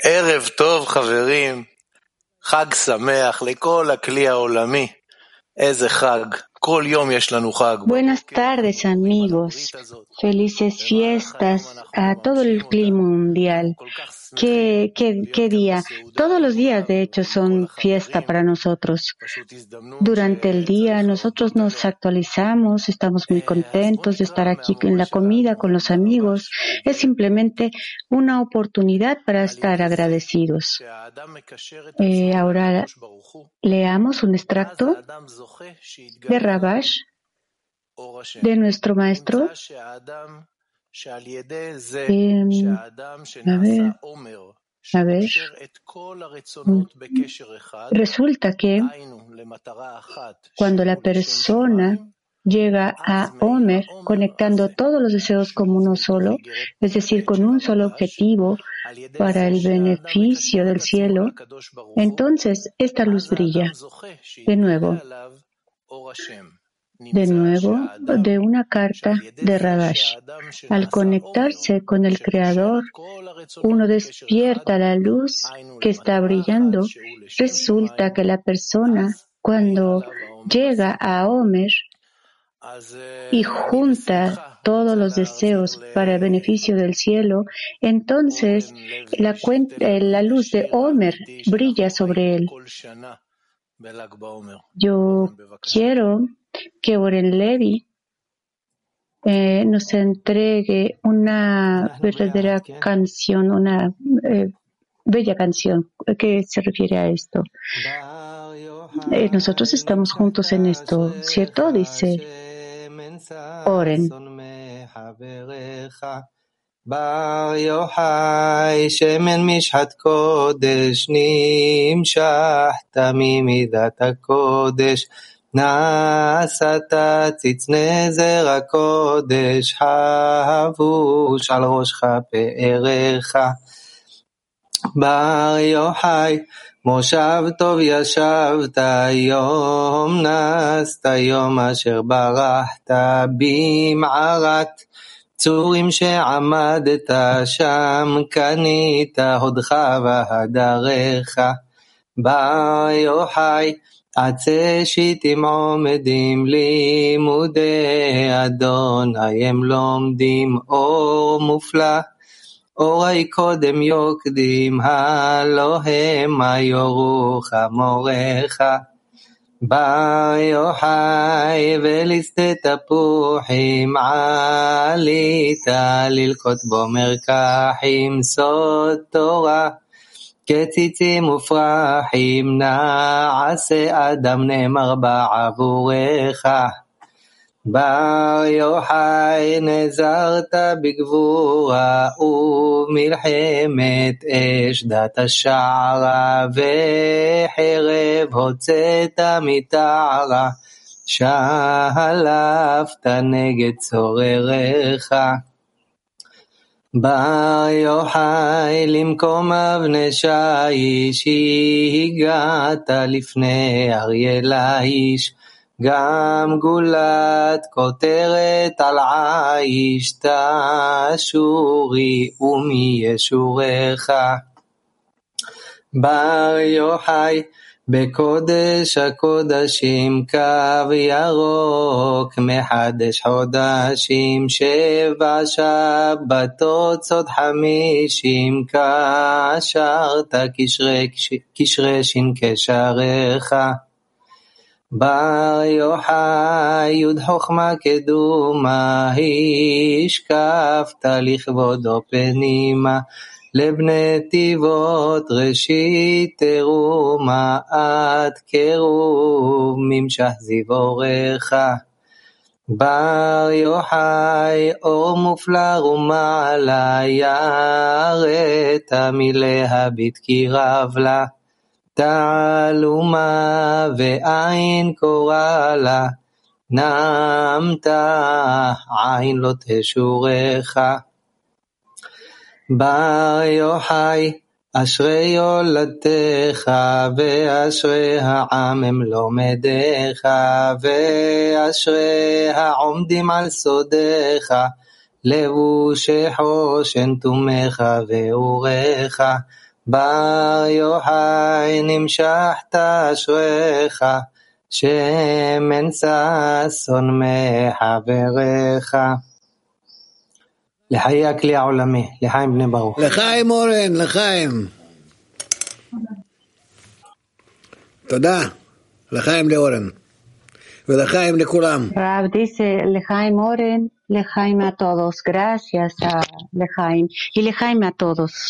ערב טוב חברים, חג שמח לכל הכלי העולמי. איזה חג, כל יום יש לנו חג. Buenas tardes amigos, felices fiestas a todo el clima mundial. ¿Qué día? Todos los días de hecho son fiesta para nosotros. Durante el día nosotros nos actualizamos, estamos muy contentos de estar aquí en la comida con los amigos. Es simplemente una oportunidad para estar agradecidos. Ahora leamos un extracto de Rabash, de nuestro maestro. A ver. Resulta que cuando la persona llega a Omer conectando todos los deseos como uno solo, es decir, con un solo objetivo para el beneficio del cielo, entonces esta luz brilla. De nuevo, de una carta de Rabash. Al conectarse con el Creador, uno despierta la luz que está brillando. Resulta que la persona, cuando llega a Omer y junta todos los deseos para el beneficio del cielo, entonces la luz de Omer brilla sobre él. Yo quiero que Oren Levi nos entregue una verdadera canción, una bella canción. ¿A qué se refiere a esto? Nosotros estamos juntos en esto, ¿cierto? Dice Oren. בר יוחאי שמן משחת קודש נמשך תמימידת הקודש נעשת ציץ נזר הקודש חבוש על ראשך פארך בר יוחאי מושב טוב ישבת יום נסת יום אשר ברחת במערת צורים שעמדת שם קנית הודך והדרך בר יוחאי עצי שיטים עומדים לימודי אדוני הם לומדים אור מופלא אורי קודם יוקדים הלא המה יורוך מורך בר יוחאי ולשדה תפוחים עלית ללקוט בו מרקחים סוד תורה כציצים ופרחים נעשה אדם נאמר בעבורך בר יוחאי נזרת בגבורה ומלחמת אש דת השערה וחרב הוצאת מתערה שלפת נגד צורריך בר יוחאי למקום אבני שיש הגעת לפני אריה לאיש גם גולת כותרת על עיש תשורי ומי ישורך בר יוחאי בקודש הקודשים קו ירוק מחדש חודשים 7 שבתות סוד 50 קשרת קשרי שין קשריך בר יוחאי יוד חוכמה קדומה השקפת לכבודו פנימה לבני תיבות ראשית תרומה עד קירוב ממשך זיו אורך בר יוחאי אור מופלא ומעלה יראת מלהביט כי רב לה תעלומה ועין קורא לה נמת עין לא תשורך בר יוחאי אשרי יולדתך ואשרי העם הם לומדיך ואשרי העומדים על סודך לבושי חושן תומך ואורך בר יוחאי נמשחת אשריך, שמן ששון מחבריך. לחיי הכלי העולמי, לחיים בני ברוך. לחיים אורן, לחיים. תודה. לחיים לאורן. ולחיים לכולם. Rab dice Lejaim Oren, Lejaim a todos. Gracias a Lejaim. Y Lejaim a todos.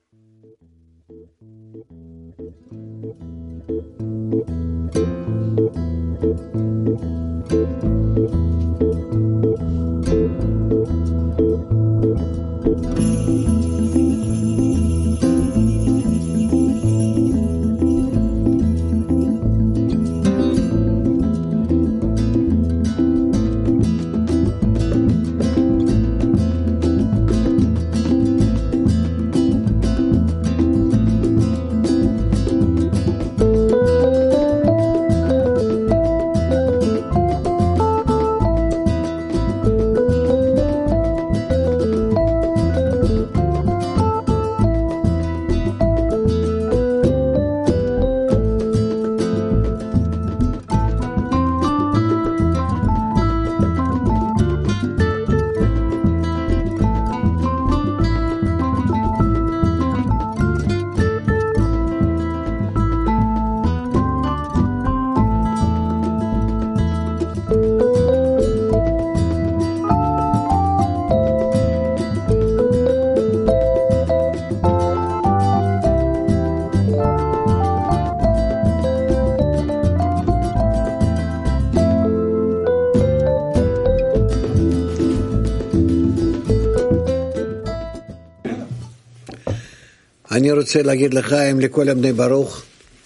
אני רוצה להגיד לחיים לכל בני ברוך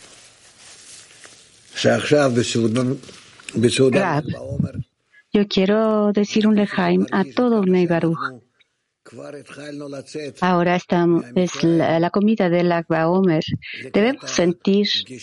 שעכשיו בסעודה בעומר. Yo quiero decir un Lejaim a todo Bnei Baruch. Ahora estamos, es la comida del Lag BaOmer. Debemos sentir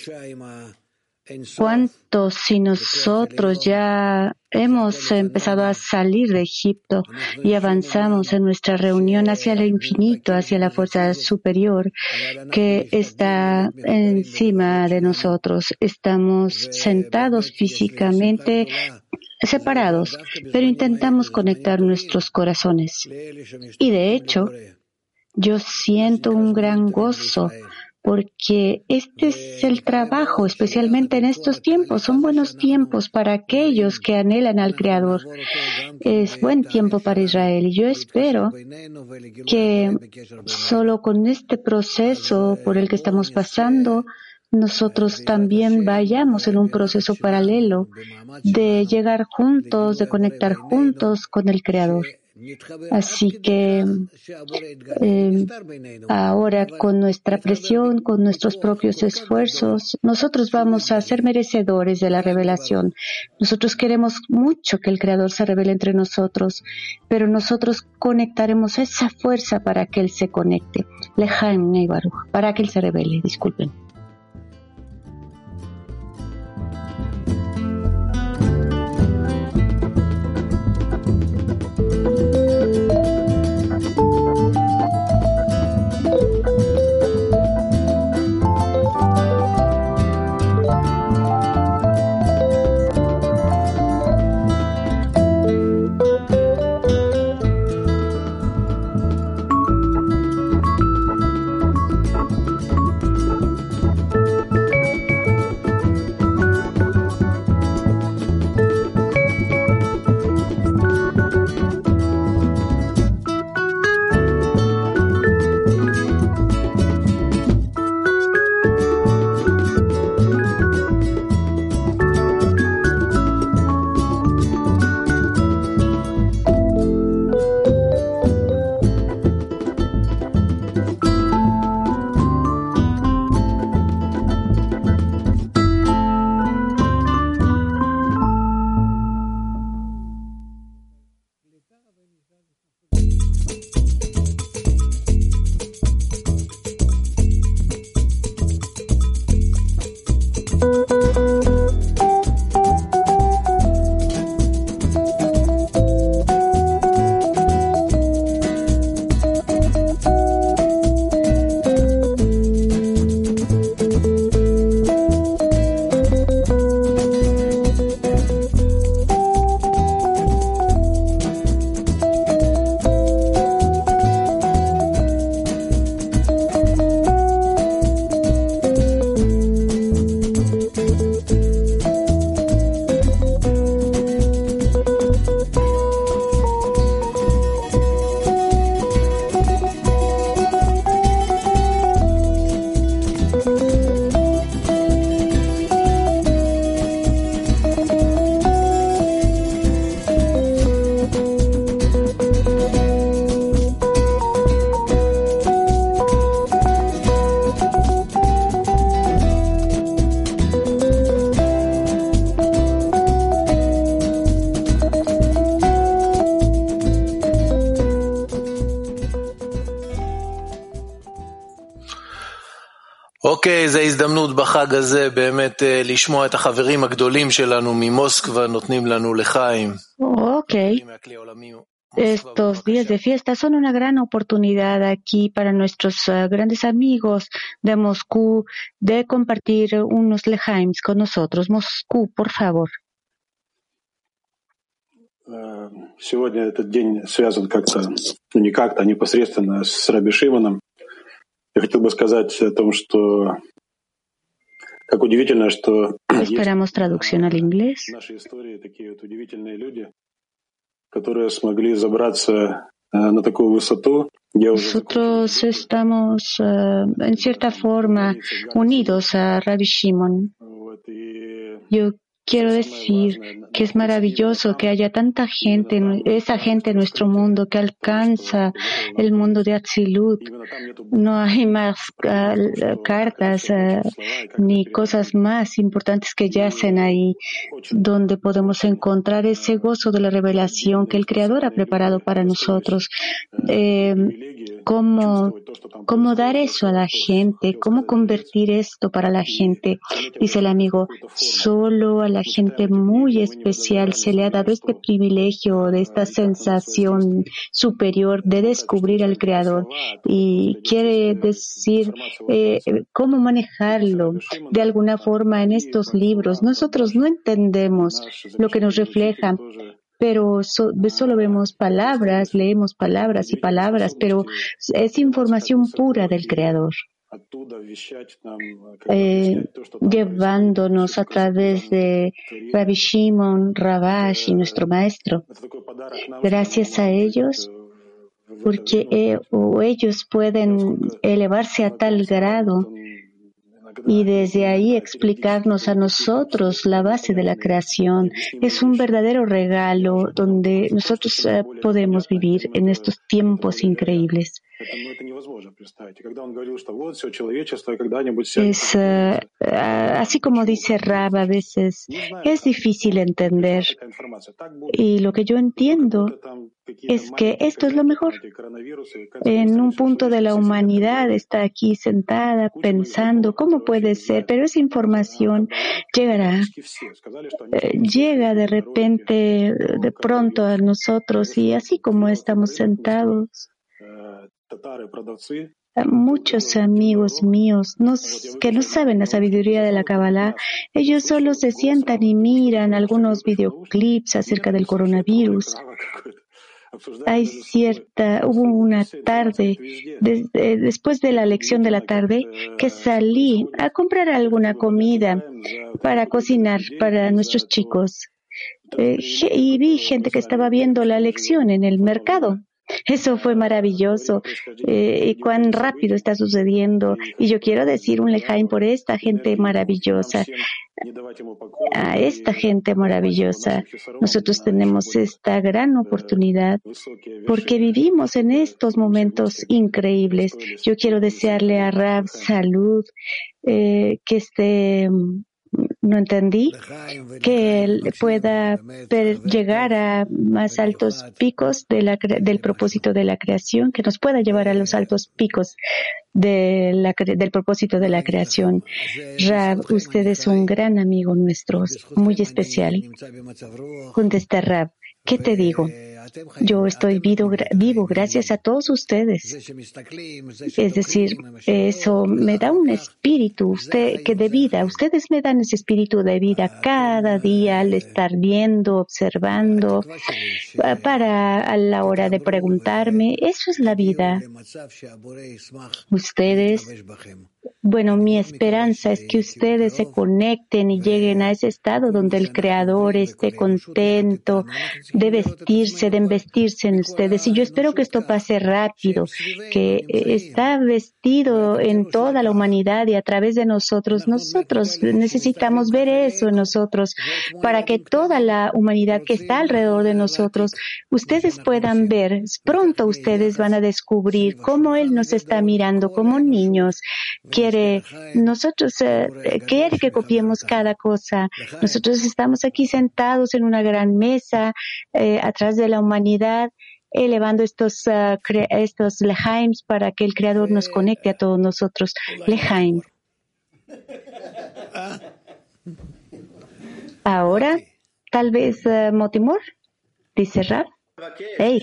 cuánto si nosotros ya hemos empezado a salir de Egipto y avanzamos en nuestra reunión hacia el infinito, hacia la fuerza superior que está encima de nosotros. Estamos sentados físicamente separados, pero intentamos conectar nuestros corazones. Y de hecho, yo siento un gran gozo porque este es el trabajo, especialmente en estos tiempos. Son buenos tiempos para aquellos que anhelan al Creador. Es buen tiempo para Israel. Y yo espero que solo con este proceso por el que estamos pasando, nosotros también vayamos en un proceso paralelo de llegar juntos, de conectar juntos con el Creador. Así que ahora con nuestra presión, con nuestros propios esfuerzos, nosotros vamos a ser merecedores de la revelación. Nosotros queremos mucho que el Creador se revele entre nosotros, pero nosotros conectaremos esa fuerza para que Él se conecte. Lejaim Bnei Baruch, para que Él se revele, disculpen. אוקיי, זו הזדמנות בחג הזה באמת לשמוע את החברים הגדולים שלנו ממוסקבה נותנים לנו לחיים. Okay. Estos días de fiesta son una gran oportunidad aquí para nuestros grandes amigos de Moscú de compartir unos lehaims con nosotros. Moscú, por favor. Сегодня этот день связан как-то, не как-то, а непосредственно с Раби Шимоном. Я хотел бы сказать о том, что как удивительно, что Esperamos traducción al inglés. в нашей истории такие вот удивительные люди, которые смогли забраться на такую высоту. Nosotros estamos en cierta forma unidos a Rabbi Shimon. Yo quiero decir que es maravilloso que haya tanta gente, esa gente en nuestro mundo que alcanza el mundo de Atzilut. No hay más cartas ni cosas más importantes que yacen ahí, donde podemos encontrar ese gozo de la revelación que el Creador ha preparado para nosotros. ¿Cómo dar eso a la gente? ¿Cómo convertir esto para la gente? Dice el amigo, solo a la gente muy especial se le ha dado este privilegio, de esta sensación superior de descubrir al Creador. Y quiere decir cómo manejarlo de alguna forma en estos libros. Nosotros no entendemos lo que nos refleja, pero solo vemos palabras, leemos palabras y palabras, pero es información pura del Creador, llevándonos a través de Rabbi Shimon, Ravash y nuestro maestro. Gracias a ellos, porque ellos pueden elevarse a tal grado y desde ahí explicarnos a nosotros la base de la creación. Es un verdadero regalo donde nosotros podemos vivir en estos tiempos increíbles. Es así como dice Rab, a veces es difícil entender, y lo que yo entiendo es que esto es lo mejor. En un punto de la humanidad está aquí sentada pensando cómo puede ser, pero esa información llega de repente, de pronto a nosotros, y así como estamos sentados, muchos amigos míos que no saben la sabiduría de la Kabbalah, ellos solo se sientan y miran algunos videoclips acerca del coronavirus. Hubo una tarde, después de la lección de la tarde, que salí a comprar alguna comida para cocinar para nuestros chicos. Y vi gente que estaba viendo la lección en el mercado. Eso fue maravilloso, y cuán rápido está sucediendo. Y yo quiero decir un lejaim por esta gente maravillosa. A esta gente maravillosa. Nosotros tenemos esta gran oportunidad porque vivimos en estos momentos increíbles. Yo quiero desearle a Rab salud, que esté... No entendí, que él pueda llegar a más altos picos del propósito de la creación, que nos pueda llevar a los altos picos del propósito de la creación. Rab, usted es un gran amigo nuestro, muy especial. Contesta Rab, ¿qué te digo? Yo estoy vivo gracias a todos ustedes. Es decir, eso me da un espíritu de vida. Ustedes me dan ese espíritu de vida cada día al estar viendo, observando, a la hora de preguntarme. Eso es la vida. Ustedes, bueno, mi esperanza es que ustedes se conecten y lleguen a ese estado donde el Creador esté contento de investirse en ustedes. Y yo espero que esto pase rápido, que está vestido en toda la humanidad y a través de nosotros. Nosotros necesitamos ver eso en nosotros para que toda la humanidad que está alrededor de nosotros, ustedes puedan ver. Pronto ustedes van a descubrir cómo Él nos está mirando como niños. Quiere que copiemos cada cosa. Nosotros estamos aquí sentados en una gran mesa, atrás de la humanidad, elevando estos lehaims para que el Creador nos conecte a todos nosotros. Lehaim. Ahora, tal vez Motimor, dice Rab. Hey.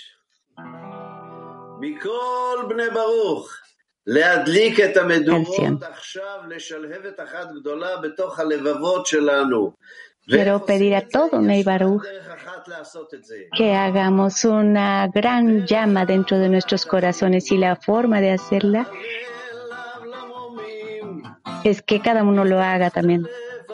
Quiero pedir a todo Nei Baruch que hagamos una gran llama dentro de nuestros corazones, y la forma de hacerla es que cada uno lo haga también.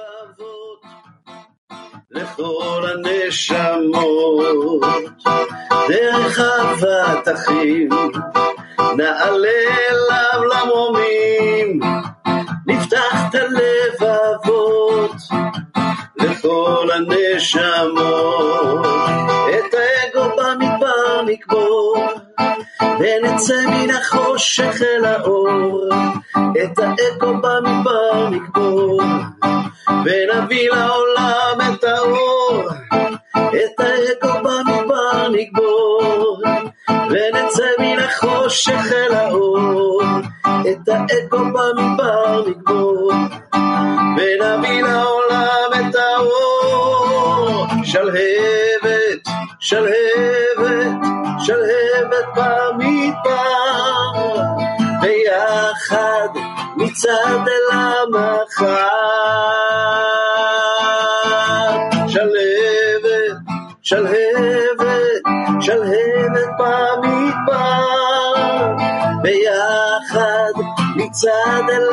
לכל הנשמות דרך אהבת אחים נעלה אליו למרומים נפתח את הלבבות לכל הנשמות את האגו במדבר נקבור ונצא מן החושך אל האור את האגו במדבר נקבור ונביא לעולם את האור את האגו במדבר נקבור ונצא מן החושך אל האור את האגו במדבר נקבור ונביא לעולם את האור שלהבת שלהבת שלהבת במדבר ביחד מצד אל המחר שלהבת שלהבת שלהבת במדבר ביחד מצד אל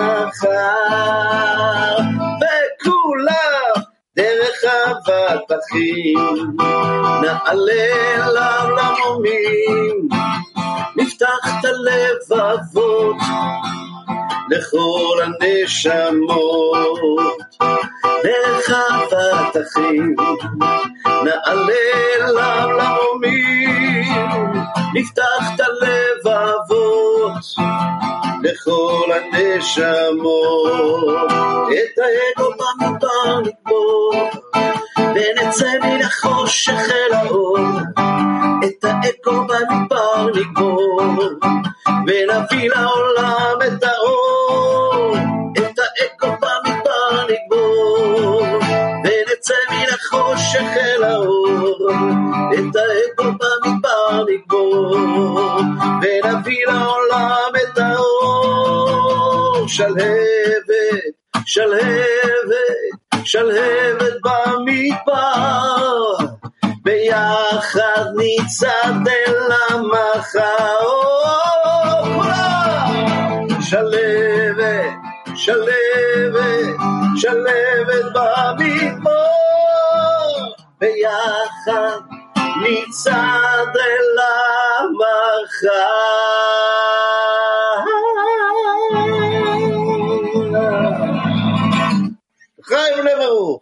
המחר וכולם דרך אהבת אחים נעלה אליו למרומים נפתח את הלבבות לכל הנשמות דרך אהבת אחים נעלה אליו למרומים נפתח את הלבבות לכל הנשמות את האגו במדבר נקבור ונצא מן החושך אל האור את האגו במדבר נקבור ונביא לעולם את האור את האגו במדבר נקבור ונצא מן החושך אל האור את האגו במדבר נקבור ונביא לעולם את האור שלהבת שלהבת שלהבת במדבר ביחד נצעד אל המחר שלהבת שלהבת שלהבת במדבר ביחד נצעד אל המחר חיים לברוך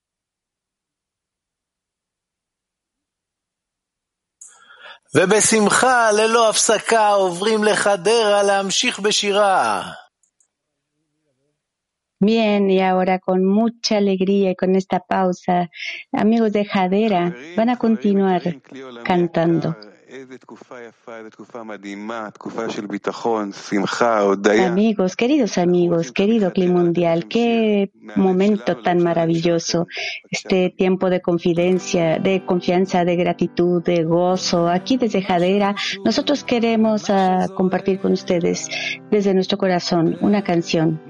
ובשמחה ללא הפסקה עוברים לחדרה להמשיך בשירה. Bien, y ahora con mucha alegría y con esta pausa, amigos de Hadera van a continuar cantando. Amigos, querido clima mundial, qué momento tan maravilloso, este tiempo de confianza, de gratitud, de gozo. Aquí desde Hadera, nosotros queremos compartir con ustedes desde nuestro corazón una canción.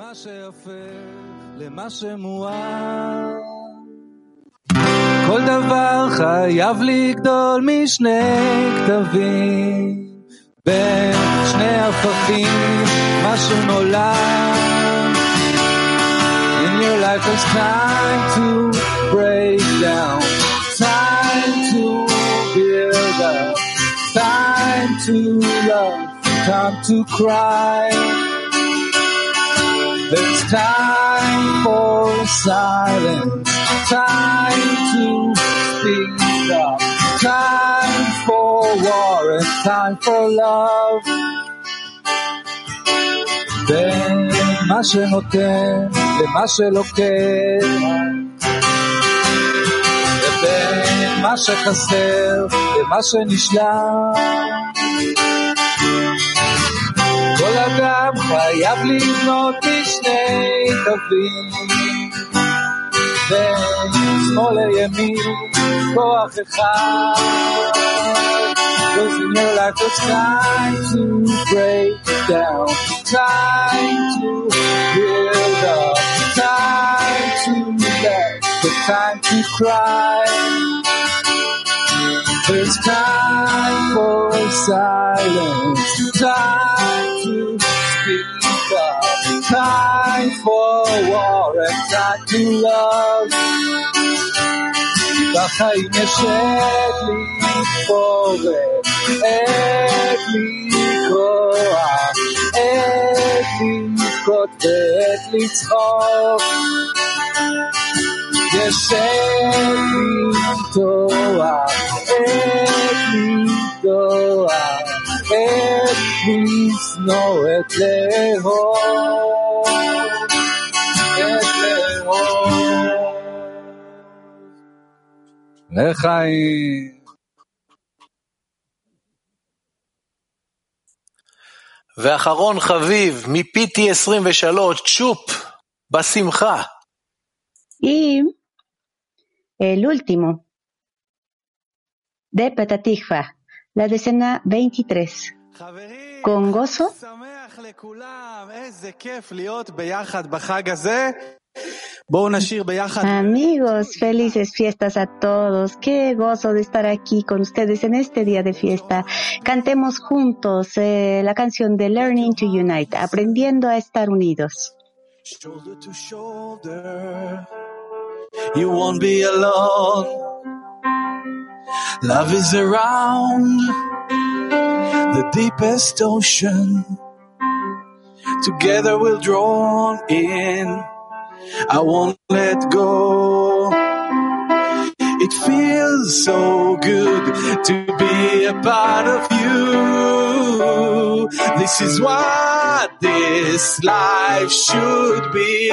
כל דבר חייב לגדול משני כתבים בין שני הפכים משהו נולד In your life it's time to break down time to build up time to love time to cry There's time for silence time to speak up, time for war and time for love. בין מה שנותן למה שלוקח, ובין מה שחסר למה שנשלח. כל אדם חייב לבנות משני קווים בין שמאל לימין כוח אחד. Cause in your life it's time to break down, time to build up, time to let, the time to cry. There's time for silence, time to speak up, time for war and time to love. בחיים יש עת להתפורר, עת לקרוע, עת לבכות ועת לצחוק. יש עת למתוח, עת לבטוח, עת לשנוא, עת לאהוב, עת לאהוב. לחיים. ואחרון חביב, מפיטי 23, צ'ופ, בשמחה. Y el último, de Petatikva, la decena 23. Con gozo. Amigos, felices fiestas a todos. Qué gozo de estar aquí con ustedes en este día de fiesta. Cantemos juntos la canción de Learning to Unite, aprendiendo a estar unidos. Shoulder to shoulder, you won't be alone. Love is around the deepest ocean. Together we'll draw in. I won't let go. It feels so good to be a part of you. This is what this life should be.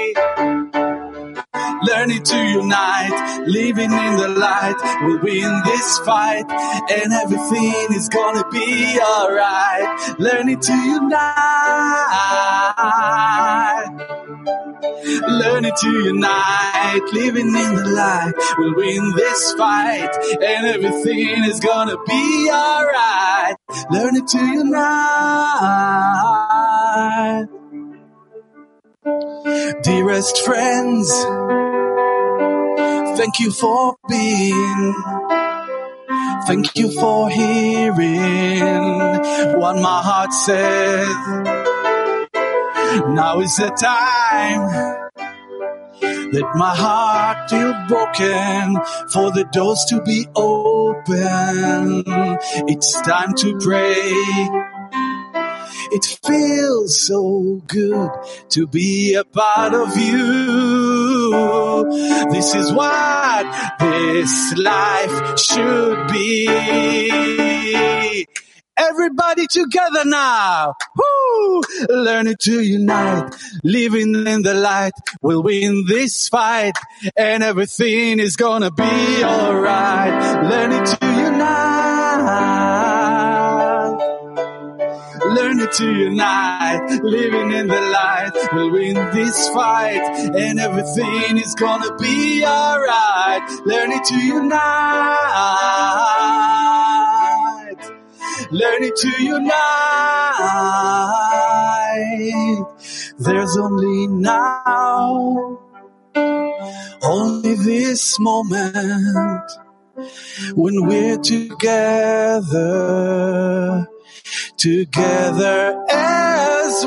Learning to unite, living in the light. We'll win this fight and everything is gonna be alright. Learning to unite. Learning to unite, living in the light. We'll win this fight and everything is gonna be alright. Learning to unite. Dearest friends, thank you for being. Thank you for hearing what my heart says. Now is the time that my heart feel broken for the doors to be open. It's time to pray. It feels so good to be a part of you. This is what this life should be. Everybody together now. Woo! Learning to unite, living in the light. We'll win this fight and everything is gonna be alright. Learning to unite. Learning to unite, living in the light. We'll win this fight and everything is gonna be alright. Learning to unite. Learning to unite. There's only now, only this moment, when we're together, together as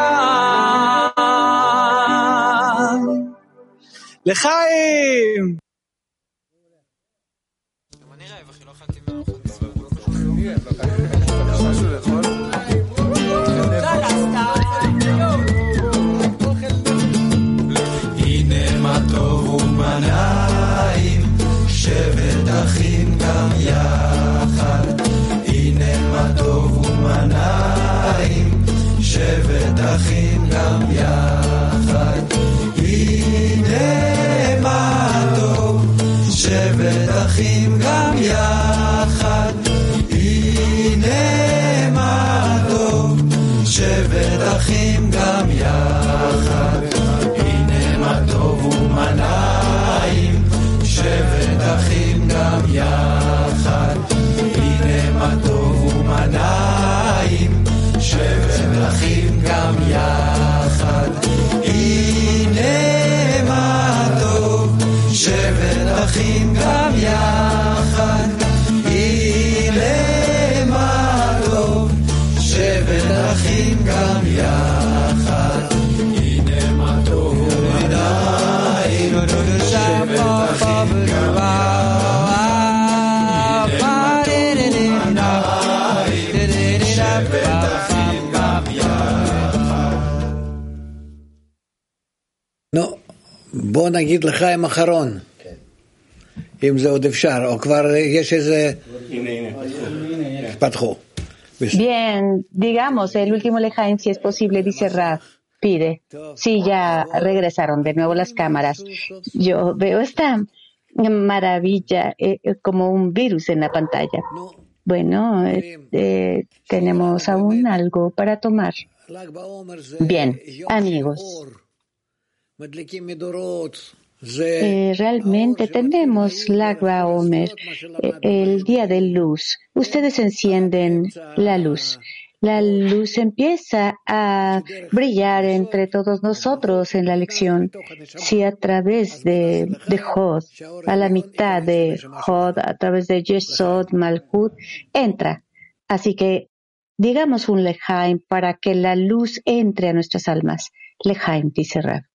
one. לחיים! הנה מה טוב ומנעים, שבת אחים גם יחד. הנה מה טוב ומנעים, שבת אחים גם יחד. הנה מה טוב, שבת אחים גם יחד. הנה מה טוב, שבת אחים אחים גם יחד, הנה מה טוב ומה נעים, שבט אחים גם יחד, הנה מה טוב ומה נעים, שבט אחים גם יחד, הנה מה טוב, שבט אחים גם יחד, הנה מה טוב, שבט אחים גם יחד, הנה מה טוב ונעים, שבט אחים גם נו, בוא נגיד לחיים אחרון, אם זה עוד אפשר, או כבר יש איזה... פתחו. Bien, digamos, el último Lejaim, si es posible, dice Raf, pide. Sí, ya regresaron de nuevo las cámaras. Yo veo esta maravilla como un virus en la pantalla. Bueno, tenemos aún algo para tomar. Bien, amigos. Realmente tenemos Lag BaOmer, el día de luz. Ustedes encienden la luz. La luz empieza a brillar entre todos nosotros en la lección. Si a través de Hod, a la mitad de Hod, a través de Yesod, Malhut, entra. Así que digamos un Lejaim para que la luz entre a nuestras almas. Lejaim, dice Rab.